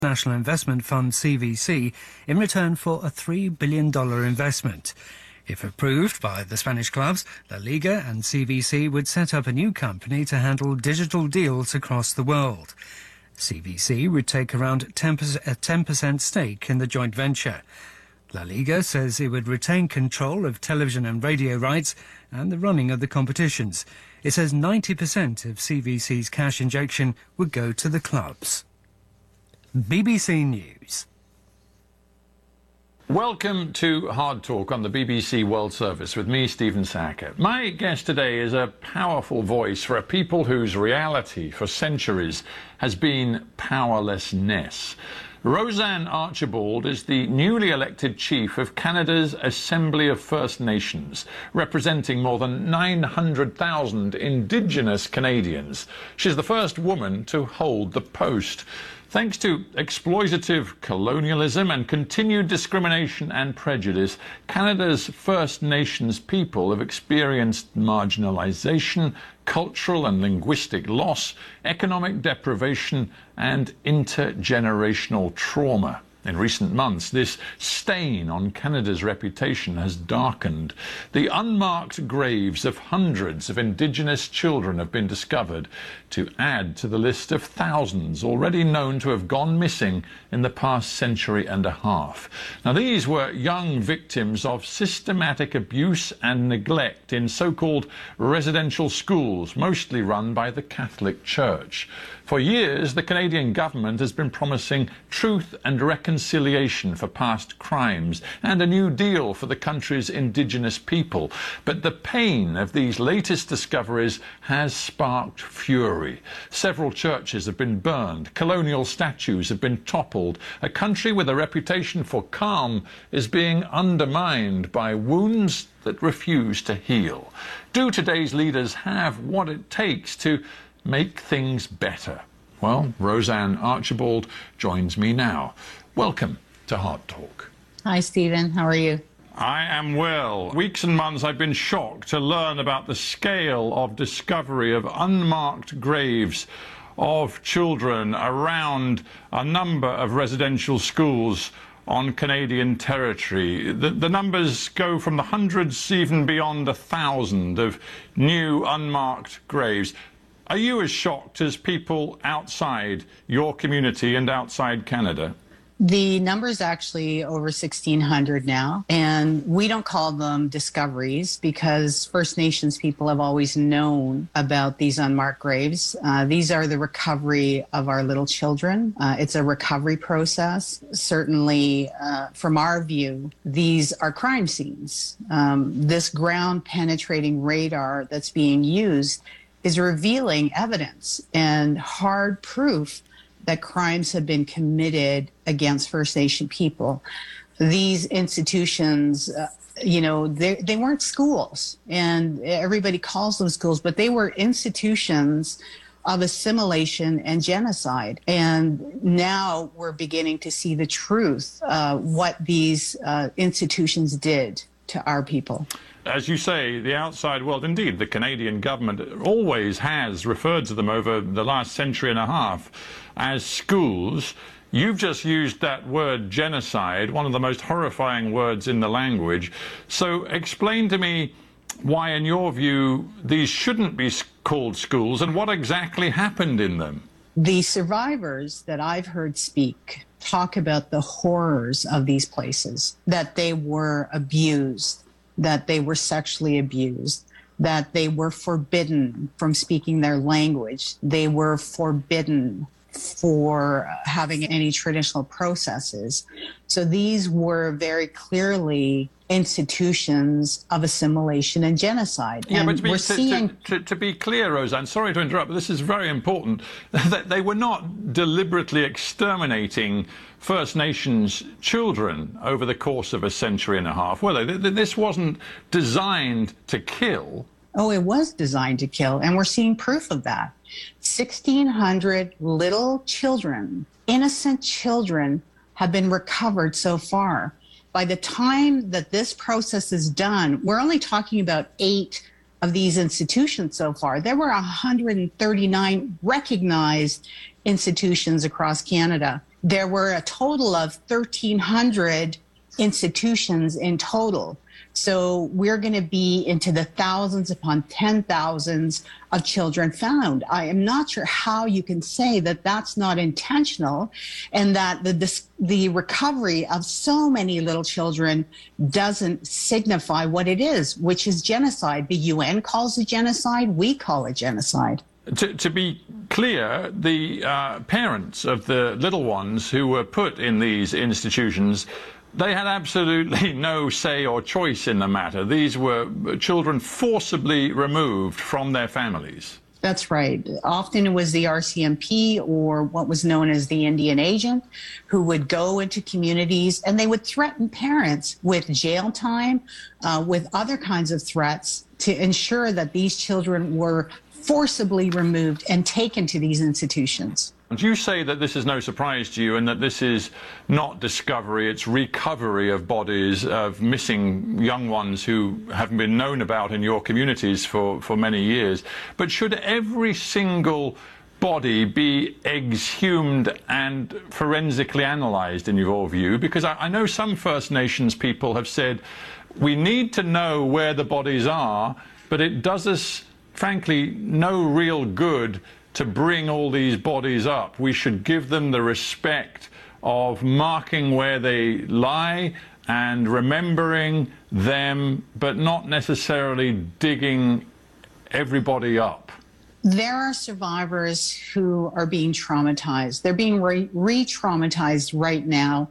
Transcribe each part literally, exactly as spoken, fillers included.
National Investment Fund, C V C, in return for a three billion dollars investment. If approved by the Spanish clubs, La Liga and C V C would set up a new company to handle digital deals across the world. C V C would take around ten percent, a ten percent stake in the joint venture. La Liga says it would retain control of television and radio rights and the running of the competitions. It says ninety percent of C V C's cash injection would go to the clubs. B B C News. Welcome to Hard Talk on the B B C World Service with me, Stephen Sacker. My guest today is a powerful voice for a people whose reality for centuries has been powerlessness. Roseanne Archibald is the newly elected chief of Canada's Assembly of First Nations, representing more than nine hundred thousand Indigenous Canadians. She's the first woman to hold the post. Thanks to exploitative colonialism and continued discrimination and prejudice, Canada's First Nations people have experienced marginalisation, cultural and linguistic loss, economic deprivation and intergenerational trauma. In recent months, this stain on Canada's reputation has darkened. The unmarked graves of hundreds of Indigenous children have been discovered to add to the list of thousands already known to have gone missing in the past century and a half. Now, these were young victims of systematic abuse and neglect in so-called residential schools, mostly run by the Catholic Church. For years, the Canadian government has been promising truth and reconciliation for past crimes and a new deal for the country's Indigenous people. But the pain of these latest discoveries has sparked fury. Several churches have been burned, colonial statues have been toppled. A country with a reputation for calm is being undermined by wounds that refuse to heal. Do today's leaders have what it takes to make things better? Well, Roseanne Archibald joins me now. Welcome to Hard Talk. Hi, Stephen. How are you? I am well. Weeks and months I've been shocked to learn about the scale of discovery of unmarked graves of children around a number of residential schools on Canadian territory. The, the numbers go from the hundreds even beyond a thousand of new unmarked graves. Are you as shocked as people outside your community and outside Canada? The number's actually over sixteen hundred now, and we don't call them discoveries because First Nations people have always known about these unmarked graves. Uh, these are the recovery of our little children. Uh, it's a recovery process. Certainly, uh, from our view, these are crime scenes. Um, this ground-penetrating radar that's being used is revealing evidence and hard proof that crimes have been committed against First Nation people. These institutions, uh, you know, they, they weren't schools, and everybody calls them schools, but they were institutions of assimilation and genocide. And now we're beginning to see the truth, uh, what these uh, institutions did to our people. As you say, the outside world, indeed, the Canadian government always has referred to them over the last century and a half as schools. You've just used that word genocide, one of the most horrifying words in the language. So explain to me why, in your view, these shouldn't be called schools and what exactly happened in them. The survivors that I've heard speak talk about the horrors of these places, that they were abused, that they were sexually abused, that they were forbidden from speaking their language. They were forbidden for having any traditional processes. So these were very clearly institutions of assimilation and genocide. Yeah, and but to be, we're to, seeing... to, to, to be clear, Roseanne, sorry to interrupt, but this is very important, that they were not deliberately exterminating First Nations children over the course of a century and a half, were they? This wasn't designed to kill. Oh, it was designed to kill, and we're seeing proof of that. sixteen hundred little children, innocent children, have been recovered so far. By the time that this process is done, we're only talking about eight of these institutions so far. There were one hundred thirty-nine recognized institutions across Canada. There were a total of thirteen hundred institutions in total. So we're going to be into the thousands upon ten thousands of children found. I am not sure how you can say that that's not intentional, and that the this, the recovery of so many little children doesn't signify what it is, which is genocide. The U N calls it genocide. We call it genocide. To, to be clear, the uh, parents of the little ones who were put in these institutions, they had absolutely no say or choice in the matter. These were children forcibly removed from their families. That's right. Often it was the R C M P, or what was known as the Indian agent, who would go into communities and they would threaten parents with jail time, uh, with other kinds of threats to ensure that these children were forcibly removed and taken to these institutions. You say that this is no surprise to you and that this is not discovery, it's recovery of bodies of missing young ones who haven't been known about in your communities for, for many years. But should every single body be exhumed and forensically analysed in your view? Because I, I know some First Nations people have said we need to know where the bodies are, but it does us, frankly, no real good to bring all these bodies up. We should give them the respect of marking where they lie and remembering them, but not necessarily digging everybody up. There are survivors who are being traumatized. They're being re- re-traumatized right now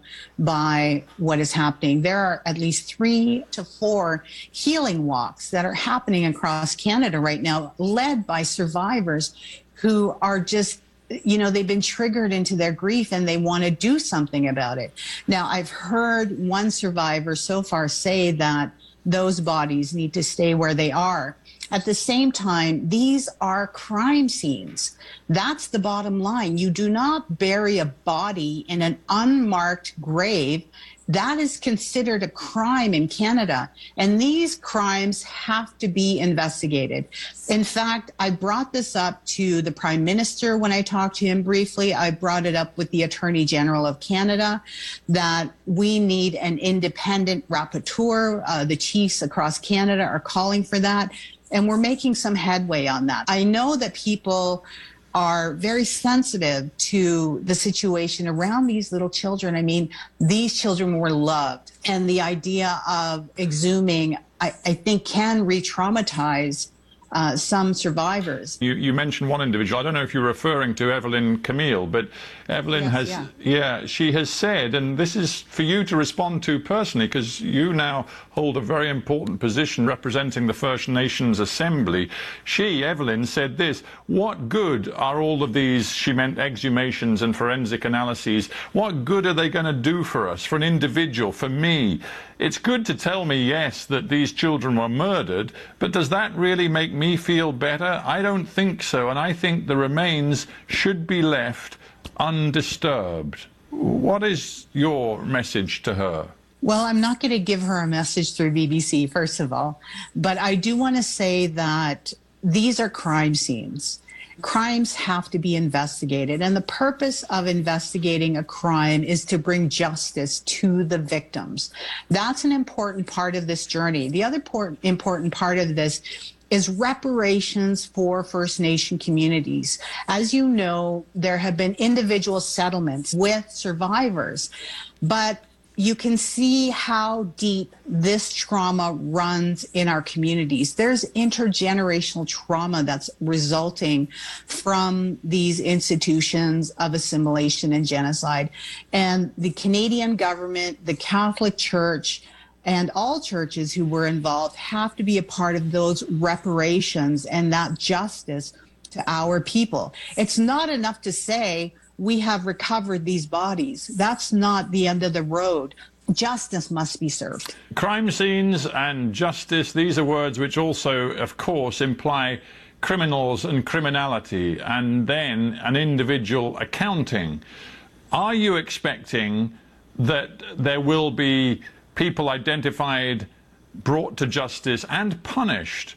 by what is happening. There are at least three to four healing walks that are happening across Canada right now, led by survivors who are just, you know, they've been triggered into their grief and they want to do something about it. Now, I've heard one survivor so far say that those bodies need to stay where they are. At the same time, these are crime scenes. That's the bottom line. You do not bury a body in an unmarked grave. That is considered a crime in Canada, and these crimes have to be investigated. In fact, I brought this up to the Prime Minister when I talked to him briefly. I brought it up with the Attorney General of Canada, that we need an independent rapporteur. Uh, the chiefs across Canada are calling for that, and we're making some headway on that. I know that people are very sensitive to the situation around these little children. I mean, these children were loved, and the idea of exhuming, I, I think, can re-traumatize uh, some survivors. You, you mentioned one individual. I don't know if you're referring to Evelyn Camille, but Evelyn yes, has, yeah. yeah, she has said, and this is for you to respond to personally, because you now hold a very important position representing the First Nations Assembly. She, Evelyn, said this: what good are all of these, she meant exhumations and forensic analyses, what good are they going to do for us, for an individual, for me? It's good to tell me, yes, that these children were murdered, but does that really make me feel better? I don't think so, and I think the remains should be left undisturbed. What is your message to her? Well, I'm not going to give her a message through B B C, first of all, but I do want to say that these are crime scenes. Crimes have to be investigated, and the purpose of investigating a crime is to bring justice to the victims. That's an important part of this journey. The other por- important part of this is reparations for First Nation communities. As you know, there have been individual settlements with survivors, but you can see how deep this trauma runs in our communities. There's intergenerational trauma that's resulting from these institutions of assimilation and genocide. And the Canadian government, the Catholic Church, and all churches who were involved have to be a part of those reparations and that justice to our people. It's not enough to say we have recovered these bodies. That's not the end of the road. Justice must be served. Crime scenes and justice, these are words which also, of course, imply criminals and criminality, and then an individual accounting. Are you expecting that there will be people identified, brought to justice and punished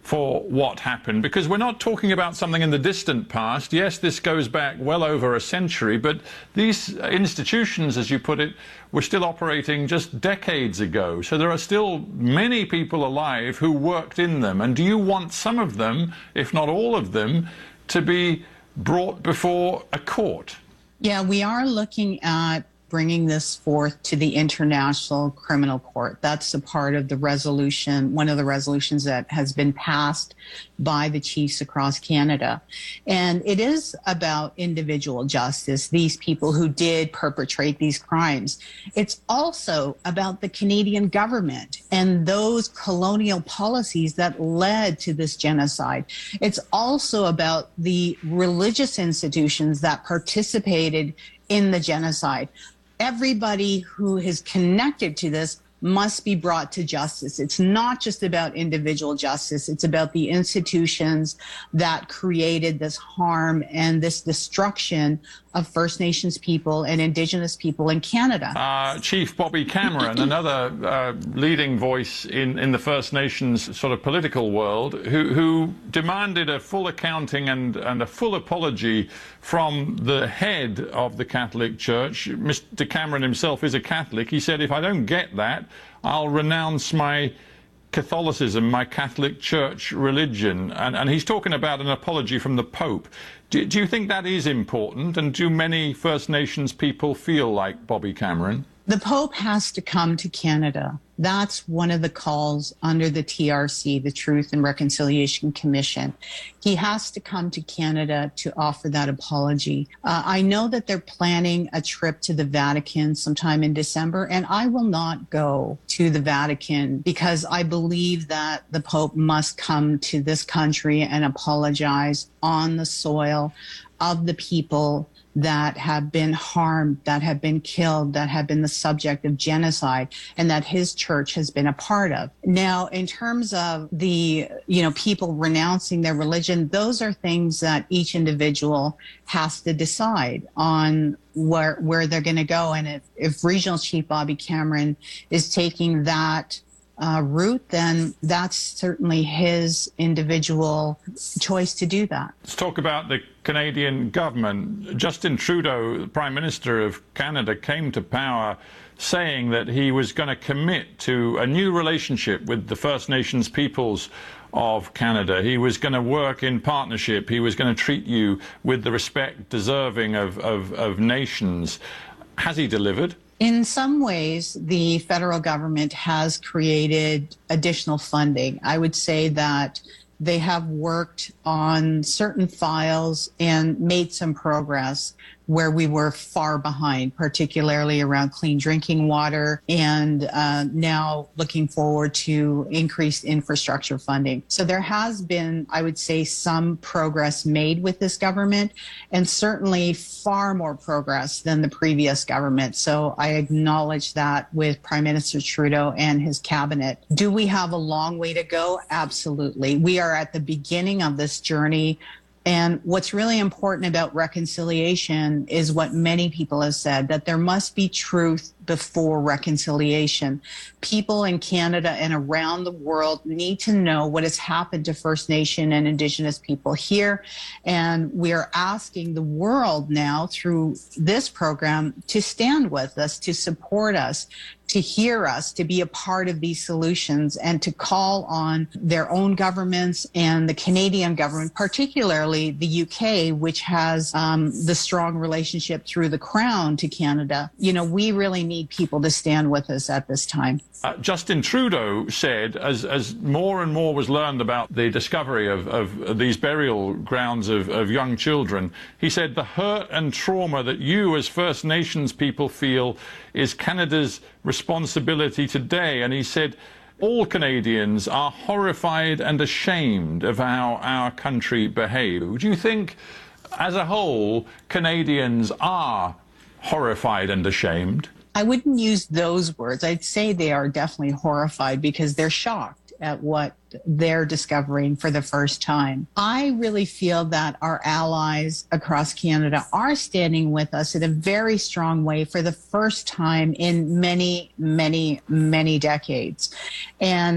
for what happened? Because we're not talking about something in the distant past. Yes, this goes back well over a century, but these institutions, as you put it, were still operating just decades ago. So there are still many people alive who worked in them. And do you want some of them, if not all of them, to be brought before a court? Yeah, we are looking at bringing this forth to the International Criminal Court. That's a part of the resolution, one of the resolutions that has been passed by the chiefs across Canada. And it is about individual justice, these people who did perpetrate these crimes. It's also about the Canadian government and those colonial policies that led to this genocide. It's also about the religious institutions that participated in the genocide. Everybody who is connected to this must be brought to justice. It's not just about individual justice. It's about the institutions that created this harm and this destruction of First Nations people and Indigenous people in Canada. Uh, Chief Bobby Cameron, another uh, leading voice in, in the First Nations sort of political world, who, who demanded a full accounting and, and a full apology from the head of the Catholic Church. Mister Cameron himself is a Catholic. He said, if I don't get that, I'll renounce my Catholicism, my Catholic Church religion. And, and he's talking about an apology from the Pope. Do, do you think that is important? And do many First Nations people feel like Bobby Cameron? The Pope has to come to Canada. That's one of the calls under the T R C, the Truth and Reconciliation Commission. He has to come to Canada to offer that apology. Uh, I know that they're planning a trip to the Vatican sometime in December, and I will not go to the Vatican because I believe that the Pope must come to this country and apologize on the soil of the people that have been harmed, that have been killed, that have been the subject of genocide, and that his church has been a part of. Now, in terms of the, you know, people renouncing their religion, those are things that each individual has to decide on where where they're going to go. And if, if Regional Chief Bobby Cameron is taking that Uh, route, then that's certainly his individual choice to do that. Let's talk about the Canadian government. Justin Trudeau, the Prime Minister of Canada, came to power saying that he was going to commit to a new relationship with the First Nations peoples of Canada. He was going to work in partnership. He was going to treat you with the respect deserving of, of, of nations. Has he delivered? In some ways, the federal government has created additional funding. I would say that they have worked on certain files and made some progress where we were far behind, particularly around clean drinking water, and uh, now looking forward to increased infrastructure funding. So there has been, I would say, some progress made with this government, and certainly far more progress than the previous government. So I acknowledge that with Prime Minister Trudeau and his cabinet. Do we have a long way to go? Absolutely. We are at the beginning of this journey. And what's really important about reconciliation is what many people have said, that there must be truth before reconciliation. People in Canada and around the world need to know what has happened to First Nation and Indigenous people here. And we are asking the world now through this program to stand with us, to support us, to hear us, to be a part of these solutions, and to call on their own governments and the Canadian government, particularly the U K, which has um, the strong relationship through the Crown to Canada. You know, we really need people to stand with us at this time. Uh, Justin Trudeau said, as, as more and more was learned about the discovery of, of these burial grounds of, of young children, he said the hurt and trauma that you as First Nations people feel is Canada's responsibility today. And he said all Canadians are horrified and ashamed of how our country behaved. Do you think, as a whole, Canadians are horrified and ashamed? I wouldn't use those words. I'd say they are definitely horrified because they're shocked at what they're discovering for the first time. I really feel that our allies across Canada are standing with us in a very strong way for the first time in many, many, many decades. And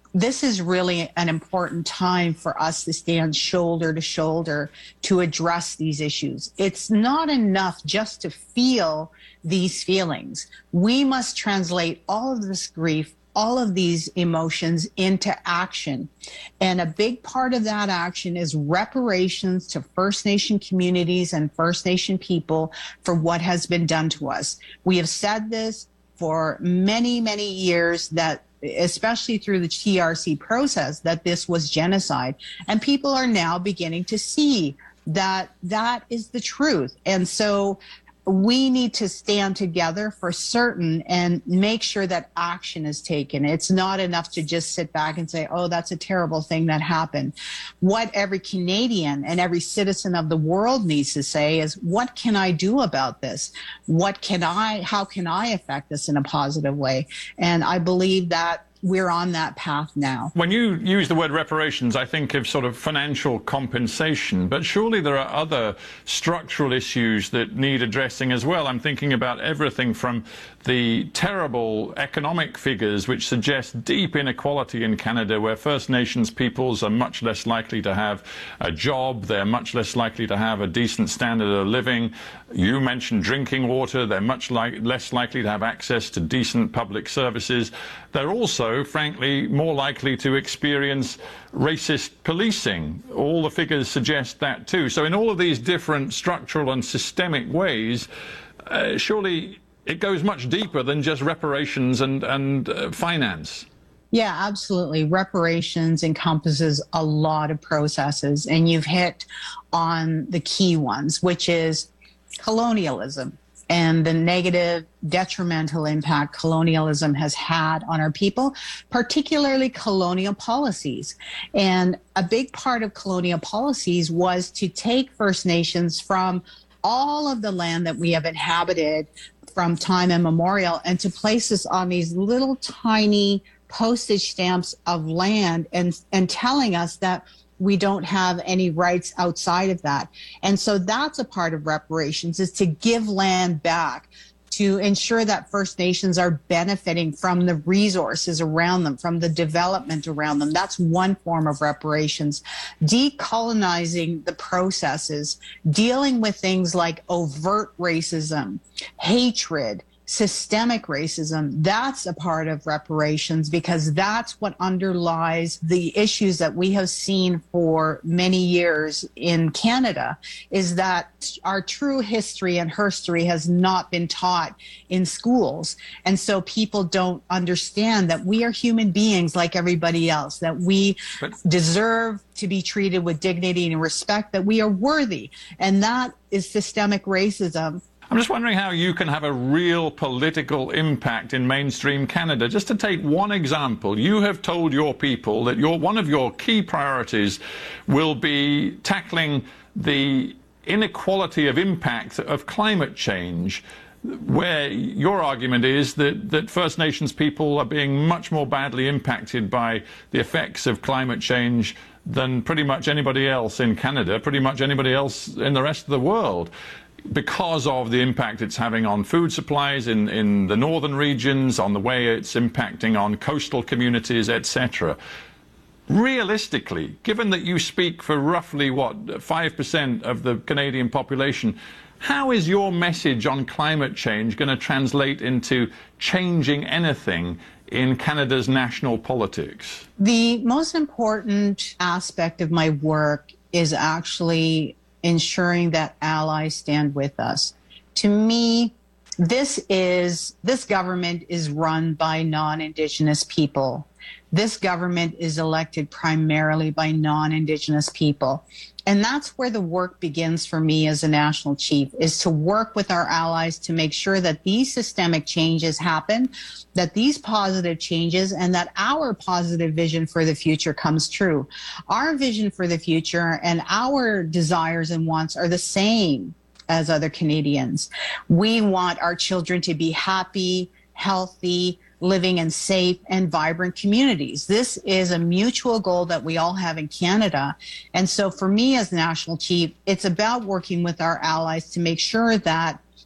this is really an important time for us to stand shoulder to shoulder to address these issues. It's not enough just to feel these feelings. We must translate all of this grief, all of these emotions into action. And a big part of that action is reparations to First Nation communities and First Nation people for what has been done to us. We have said this for many, many years, that especially through the T R C process, that this was genocide. And people are now beginning to see that that is the truth. And so we need to stand together for certain and make sure that action is taken. It's not enough to just sit back and say, oh, that's a terrible thing that happened. What every Canadian and every citizen of the world needs to say is, what can I do about this? What can I, how can I affect this in a positive way? And I believe that we're on that path now. When you use the word reparations, I think of sort of financial compensation, but surely there are other structural issues that need addressing as well. I'm thinking about everything from the terrible economic figures which suggest deep inequality in Canada, where First Nations peoples are much less likely to have a job, they're much less likely to have a decent standard of living. You mentioned drinking water, they're much like, less likely to have access to decent public services. They're also, frankly, more likely to experience racist policing. All the figures suggest that too. So in all of these different structural and systemic ways, uh, surely it goes much deeper than just reparations and, and uh, finance. Yeah, absolutely. Reparations encompasses a lot of processes, and you've hit on the key ones, which is colonialism and the negative, detrimental impact colonialism has had on our people, particularly colonial policies. And a big part of colonial policies was to take First Nations from all of the land that we have inhabited from time immemorial and to place us on these little tiny postage stamps of land, and, and telling us that we don't have any rights outside of that. And so that's a part of reparations, is to give land back, to ensure that First Nations are benefiting from the resources around them, from the development around them. That's one form of reparations. Decolonizing the processes, dealing with things like overt racism, hatred, systemic racism, that's a part of reparations, because that's what underlies the issues that we have seen for many years in Canada, is that our true history and herstory has not been taught in schools. And so people don't understand that we are human beings like everybody else, that we but deserve to be treated with dignity and respect, that we are worthy. And that is systemic racism. I'm just wondering how you can have a real political impact in mainstream Canada. Just to take one example, you have told your people that your, one of your key priorities will be tackling the inequality of impact of climate change, where your argument is that, that First Nations people are being much more badly impacted by the effects of climate change than pretty much anybody else in Canada, pretty much anybody else in the rest of the world, because of the impact it's having on food supplies in, in the northern regions, on the way it's impacting on coastal communities, et cetera. Realistically, given that you speak for roughly, what, five percent of the Canadian population, how is your message on climate change going to translate into changing anything in Canada's national politics? The most important aspect of my work is actually ensuring that allies stand with us. To me, this is, this government is run by non-Indigenous people. This government is elected primarily by non-Indigenous people. And that's where the work begins for me as a national chief, is to work with our allies to make sure that these systemic changes happen, that these positive changes, and that our positive vision for the future comes true. Our vision for the future and our desires and wants are the same as other Canadians. We want our children to be happy, healthy, living in safe and vibrant communities. This is a mutual goal that we all have in Canada. And so for me as national chief, it's about working with our allies to make sure that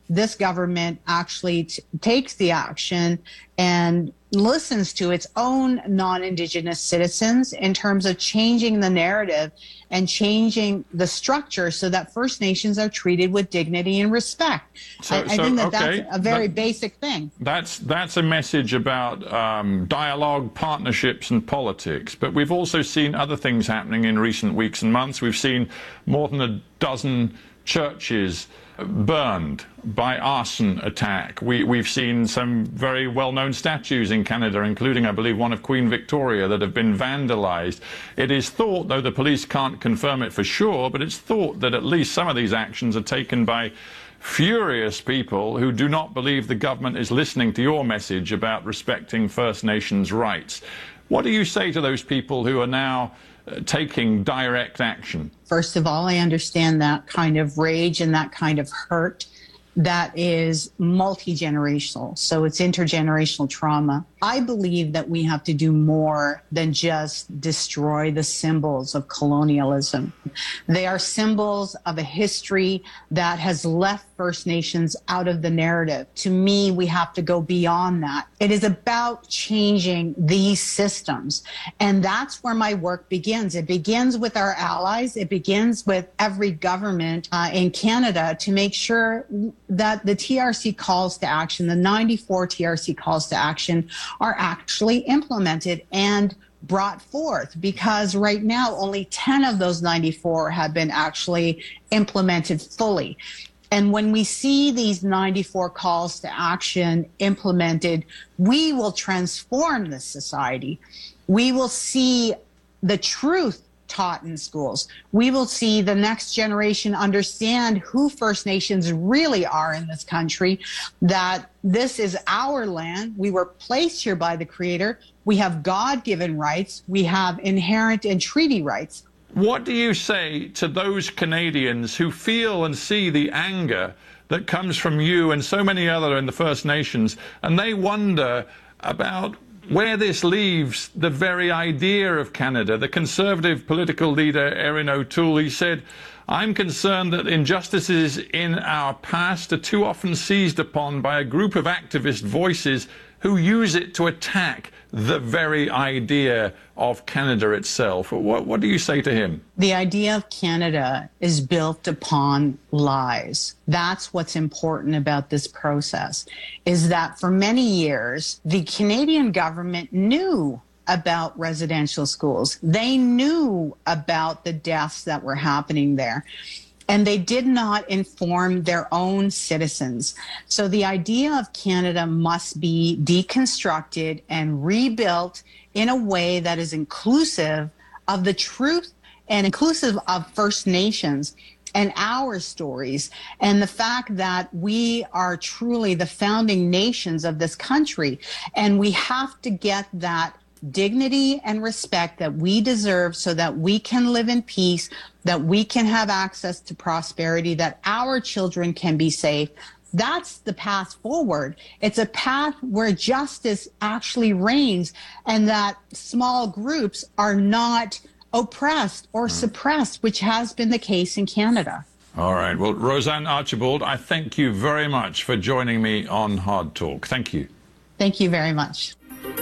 this government actually t- takes the action and listens to its own non-Indigenous citizens in terms of changing the narrative and changing the structure so that First Nations are treated with dignity and respect. So, I, I so, think that okay. that's a very that, basic thing. That's, that's a message about um, dialogue, partnerships and politics. But we've also seen other things happening in recent weeks and months. We've seen more than a dozen churches burned by arson attack. We, we've seen some very well-known statues in Canada, including, I believe, one of Queen Victoria, that have been vandalized. It is thought, though the police can't confirm it for sure, but it's thought that at least some of these actions are taken by furious people who do not believe the government is listening to your message about respecting First Nations rights. What do you say to those people who are now uh, taking direct action? First of all, I understand that kind of rage and that kind of hurt that is multi-generational. So it's intergenerational trauma. I believe that we have to do more than just destroy the symbols of colonialism. They are symbols of a history that has left First Nations out of the narrative. To me, we have to go beyond that. It is about changing these systems. And that's where my work begins. It begins with our allies. It begins with every government uh, in Canada to make sure that the T R C calls to action, the ninety-four T R C calls to action, are actually implemented and brought forth, because right now only ten of those ninety-four have been actually implemented fully. And when we see these ninety-four calls to action implemented, we will transform this society. We will see the truth taught in schools. We will see the next generation understand who First Nations really are in this country, that this is our land. We were placed here by the Creator. We have God-given rights. We have inherent and treaty rights. What do you say to those Canadians who feel and see the anger that comes from you and so many other in the First Nations, and they wonder about where this leaves the very idea of Canada? The Conservative political leader, Erin O'Toole, he said, "I'm concerned that injustices in our past are too often seized upon by a group of activist voices who use it to attack the very idea of Canada itself." What, what do you say to him? The idea of Canada is built upon lies. That's what's important about this process, is that for many years, the Canadian government knew about residential schools. They knew about the deaths that were happening there, and they did not inform their own citizens. So the idea of Canada must be deconstructed and rebuilt in a way that is inclusive of the truth and inclusive of First Nations and our stories, and the fact that we are truly the founding nations of this country. And we have to get that dignity and respect that we deserve so that we can live in peace, that we can have access to prosperity, that our children can be safe. That's the path forward. It's a path where justice actually reigns and that small groups are not oppressed or suppressed, which has been the case in Canada. All right. Well, Roseanne Archibald, I thank you very much for joining me on Hard Talk. Thank you. Thank you very much.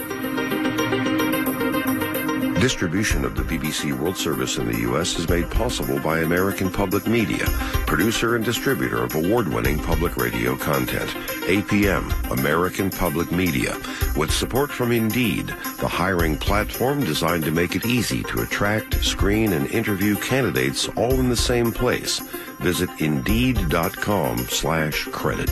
Distribution of the B B C World Service in the U S is made possible by American Public Media, producer and distributor of award-winning public radio content. A P M, American Public Media, with support from Indeed, the hiring platform designed to make it easy to attract, screen, and interview candidates all in the same place. Visit Indeed.com slash credit.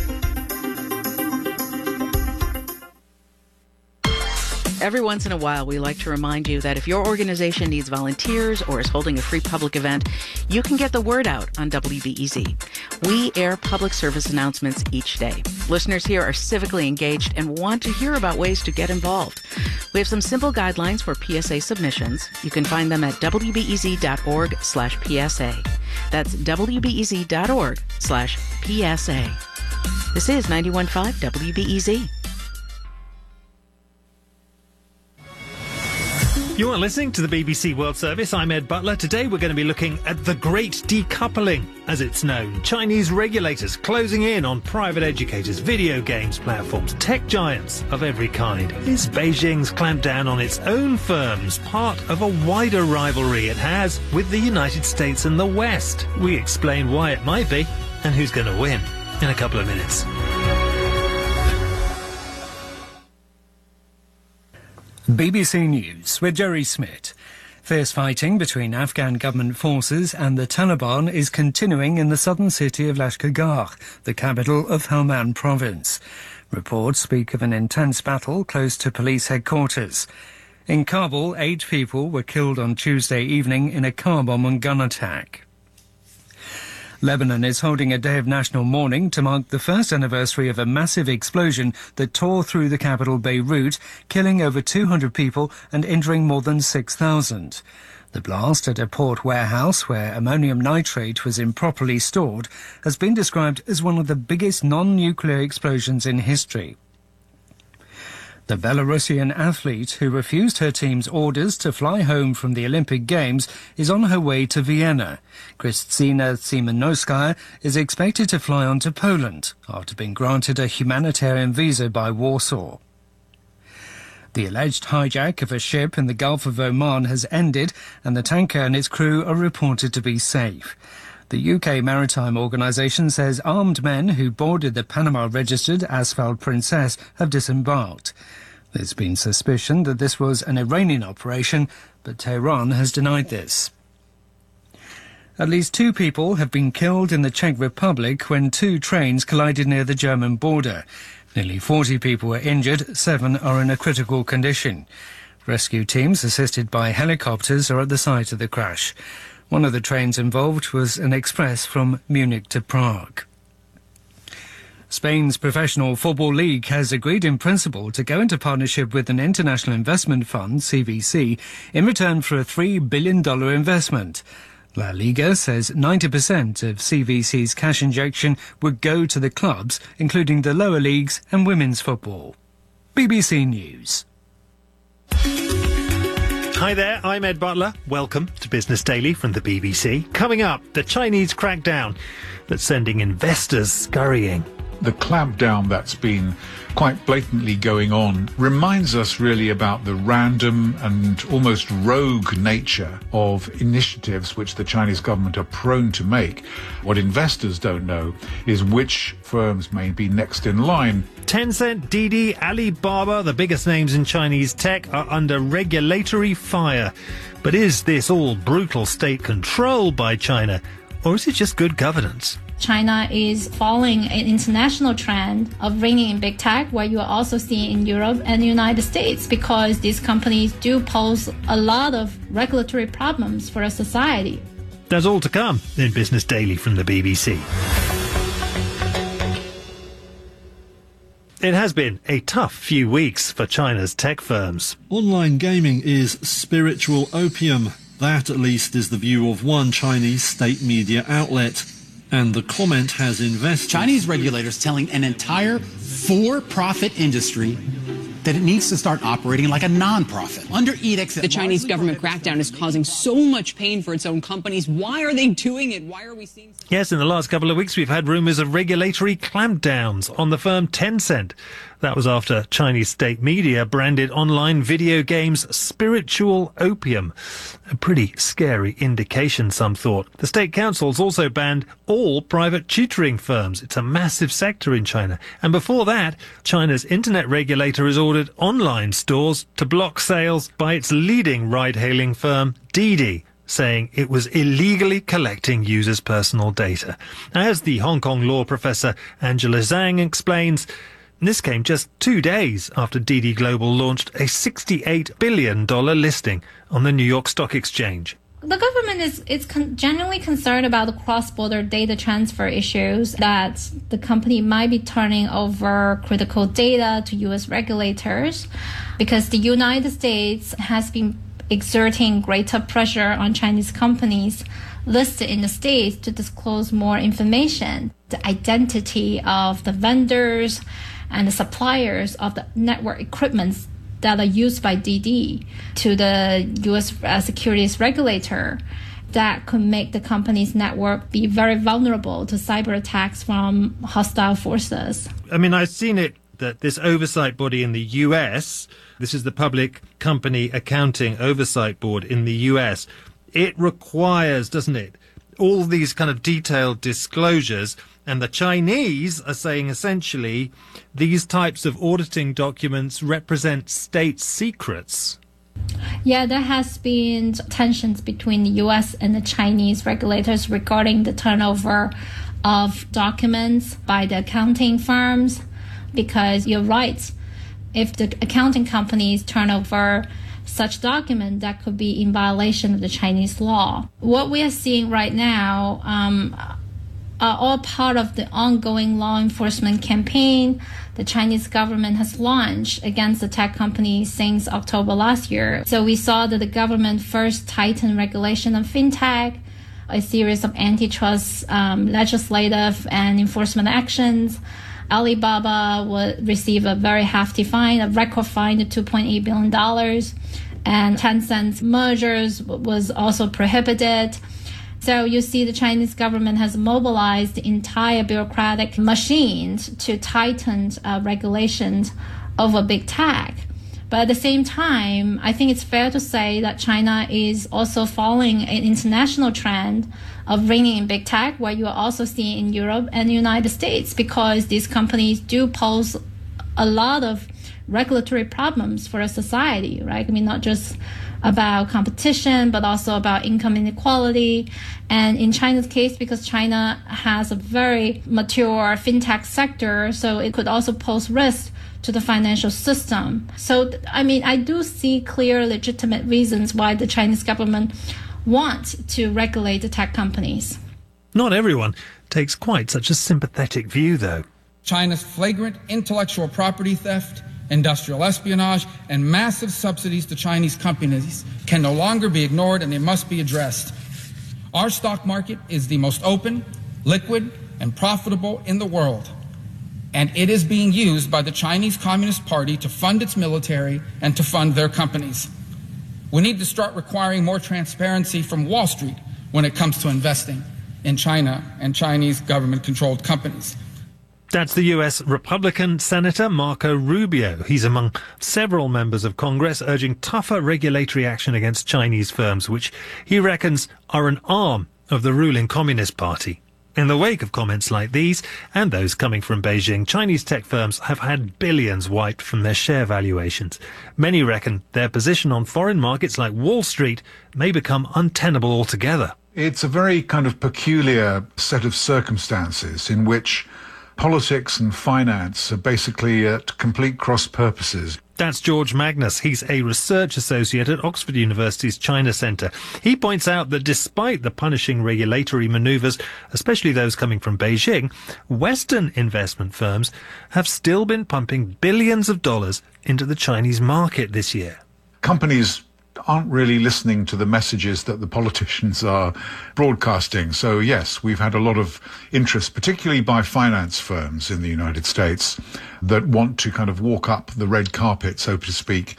Every once in a while, we like to remind you that if your organization needs volunteers or is holding a free public event, you can get the word out on W B E Z. We air public service announcements each day. Listeners here are civically engaged and want to hear about ways to get involved. We have some simple guidelines for P S A submissions. You can find them at wbez.org slash PSA. That's wbez.org slash PSA. This is ninety-one point five W B E Z. You are listening to the B B C World Service. I'm Ed Butler. Today we're going to be looking at the Great Decoupling, as it's known. Chinese regulators closing in on private educators, video games platforms, tech giants of every kind. Is Beijing's clampdown on its own firms part of a wider rivalry it has with the United States and the West? We explain why it might be and who's going to win in a couple of minutes. B B C News with Jerry Smith. Fierce fighting between Afghan government forces and the Taliban is continuing in the southern city of Lashkar, the capital of Helmand province. Reports speak of an intense battle close to police headquarters. In Kabul, eight people were killed on Tuesday evening in a car bomb and gun attack. Lebanon is holding a day of national mourning to mark the first anniversary of a massive explosion that tore through the capital Beirut, killing over two hundred people and injuring more than six thousand. The blast at a port warehouse where ammonium nitrate was improperly stored has been described as one of the biggest non-nuclear explosions in history. The Belarusian athlete who refused her team's orders to fly home from the Olympic Games is on her way to Vienna. Kristina Tsimanowska is expected to fly on to Poland after being granted a humanitarian visa by Warsaw. The alleged hijack of a ship in the Gulf of Oman has ended, and the tanker and its crew are reported to be safe. The U K Maritime Organisation says armed men who boarded the Panama-registered Asphalt Princess have disembarked. There's been suspicion that this was an Iranian operation, but Tehran has denied this. At least two people have been killed in the Czech Republic when two trains collided near the German border. Nearly forty people were injured, seven are in a critical condition. Rescue teams, assisted by helicopters, are at the site of the crash. One of the trains involved was an express from Munich to Prague. Spain's Professional Football League has agreed in principle to go into partnership with an international investment fund, C V C, in return for a three billion dollars investment. La Liga says ninety percent of C V C's cash injection would go to the clubs, including the lower leagues and women's football. B B C News. Hi there, I'm Ed Butler. Welcome to Business Daily from the B B C. Coming up, the Chinese crackdown that's sending investors scurrying. The clampdown that's been quite blatantly going on reminds us really about the random and almost rogue nature of initiatives which the Chinese government are prone to make. What investors don't know is which firms may be next in line. Tencent, Didi, Alibaba, the biggest names in Chinese tech, are under regulatory fire. But is this all brutal state control by China, or is it just good governance? China is following an international trend of bringing in big tech, what you are also seeing in Europe and the United States, because these companies do pose a lot of regulatory problems for a society. There's all to come in Business Daily from the B B C. It has been a tough few weeks for China's tech firms. Online gaming is spiritual opium. That, at least, is the view of one Chinese state media outlet. And the comment has investors. Chinese regulators telling an entire for-profit industry that it needs to start operating like a non-profit. Under edicts... The Chinese government crackdown is causing so much pain for its own companies. Why are they doing it? Why are we seeing... Yes, in the last couple of weeks we've had rumours of regulatory clampdowns on the firm Tencent. That was after Chinese state media branded online video games spiritual opium. A pretty scary indication, some thought. The state council's also banned all private tutoring firms. It's a massive sector in China. And before that, China's internet regulator has ordered online stores to block sales by its leading ride-hailing firm, Didi, saying it was illegally collecting users' personal data. As the Hong Kong law professor Angela Zhang explains, this came just two days after Didi Global launched a sixty-eight billion dollars listing on the New York Stock Exchange. The government is, is con- genuinely concerned about the cross-border data transfer issues, that the company might be turning over critical data to U S regulators, because the United States has been exerting greater pressure on Chinese companies listed in the States to disclose more information, the identity of the vendors and the suppliers of the network equipment that are used by D D to the U S uh, securities regulator that could make the company's network be very vulnerable to cyber attacks from hostile forces. I mean, I've seen it that this oversight body in the U S, this is the Public Company Accounting Oversight Board in the U S, it requires, doesn't it, all these kind of detailed disclosures. And the Chinese are saying essentially these types of auditing documents represent state secrets. Yeah, there has been tensions between the U S and the Chinese regulators regarding the turnover of documents by the accounting firms, because you're right, if the accounting companies turn over such document, that could be in violation of the Chinese law. What we are seeing right now um, are all part of the ongoing law enforcement campaign the Chinese government has launched against the tech companies since October last year. So we saw that the government first tightened regulation of fintech, a series of antitrust um, legislative and enforcement actions. Alibaba would receive a very hefty fine, a record fine of two point eight billion dollars, and Tencent's mergers was also prohibited. So you see the Chinese government has mobilized the entire bureaucratic machines to tighten uh, regulations over big tech. But at the same time, I think it's fair to say that China is also following an international trend of bringing in big tech, what you are also seeing in Europe and the United States, because these companies do pose a lot of regulatory problems for a society, right? I mean, not just about competition, but also about income inequality. And in China's case, because China has a very mature fintech sector, so it could also pose risk to the financial system. So, I mean, I do see clear, legitimate reasons why the Chinese government wants to regulate the tech companies. Not everyone takes quite such a sympathetic view, though. China's flagrant intellectual property theft, industrial espionage, and massive subsidies to Chinese companies can no longer be ignored, and they must be addressed. Our stock market is the most open, liquid, and profitable in the world, and it is being used by the Chinese Communist Party to fund its military and to fund their companies. We need to start requiring more transparency from Wall Street when it comes to investing in China and Chinese government-controlled companies. That's the U S Republican Senator Marco Rubio. He's among several members of Congress urging tougher regulatory action against Chinese firms, which he reckons are an arm of the ruling Communist Party. In the wake of comments like these, and those coming from Beijing, Chinese tech firms have had billions wiped from their share valuations. Many reckon their position on foreign markets like Wall Street may become untenable altogether. It's a very kind of peculiar set of circumstances in which politics and finance are basically at complete cross purposes. That's George Magnus. He's a research associate at Oxford University's China Centre. He points out that despite the punishing regulatory manoeuvres, especially those coming from Beijing, Western investment firms have still been pumping billions of dollars into the Chinese market this year. Companies aren't really listening to the messages that the politicians are broadcasting. So yes, we've had a lot of interest, particularly by finance firms in the United States, that want to kind of walk up the red carpet, so to speak,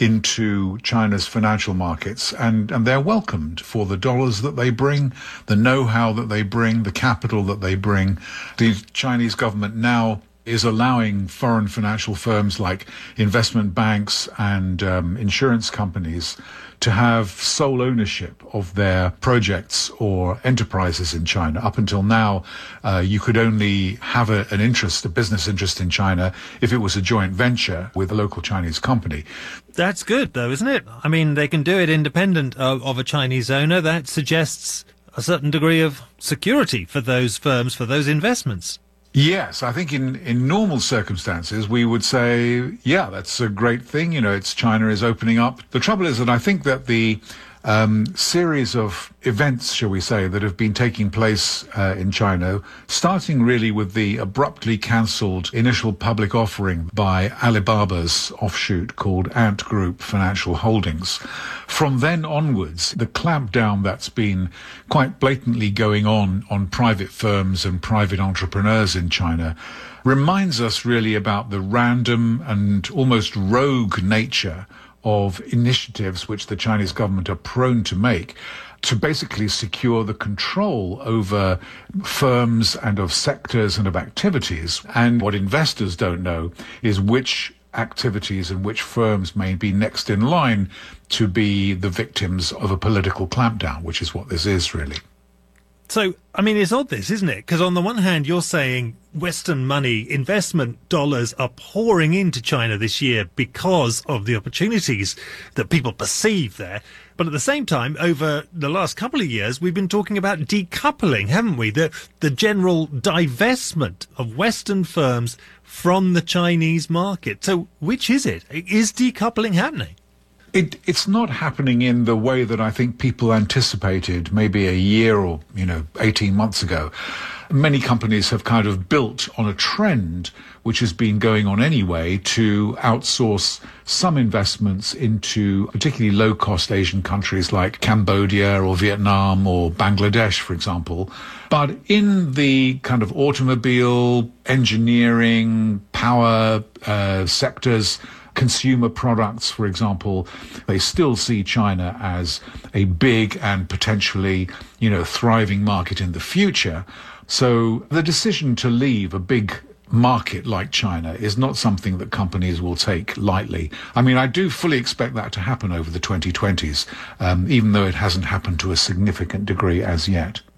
into China's financial markets. And, and they're welcomed for the dollars that they bring, the know-how that they bring, the capital that they bring. The Chinese government now is allowing foreign financial firms like investment banks and um, insurance companies to have sole ownership of their projects or enterprises in China. Up until now, uh, you could only have a, an interest, a business interest in China, if it was a joint venture with a local Chinese company. That's good, though, isn't it? I mean, they can do it independent of, of a Chinese owner. That suggests a certain degree of security for those firms, for those investments. Yes, I think in, in normal circumstances, we would say, yeah, that's a great thing. You know, it's China is opening up. The trouble is that I think that the um, series of events, shall we say, that have been taking place uh, in China, starting really with the abruptly cancelled initial public offering by Alibaba's offshoot called Ant Group Financial Holdings. From then onwards, the clampdown that's been quite blatantly going on on private firms and private entrepreneurs in China reminds us really about the random and almost rogue nature of initiatives which the Chinese government are prone to make to basically secure the control over firms and of sectors and of activities. And what investors don't know is which activities and which firms may be next in line to be the victims of a political clampdown, which is what this is really. So, I mean, it's odd this, isn't it? Because on the one hand, you're saying Western money, investment dollars are pouring into China this year because of the opportunities that people perceive there. But at the same time, over the last couple of years, we've been talking about decoupling, haven't we? The, the general divestment of Western firms from the Chinese market. So which is it? Is decoupling happening? It, it's not happening in the way that I think people anticipated maybe a year or, you know, eighteen months ago. Many companies have kind of built on a trend which has been going on anyway to outsource some investments into particularly low-cost Asian countries like Cambodia or Vietnam or Bangladesh, for example. But in the kind of automobile, engineering, power uh, sectors, consumer products, for example, they still see China as a big and potentially, you know, thriving market in the future. So the decision to leave a big market like China is not something that companies will take lightly. I mean, I do fully expect that to happen over the twenty twenties, um, even though it hasn't happened to a significant degree as yet.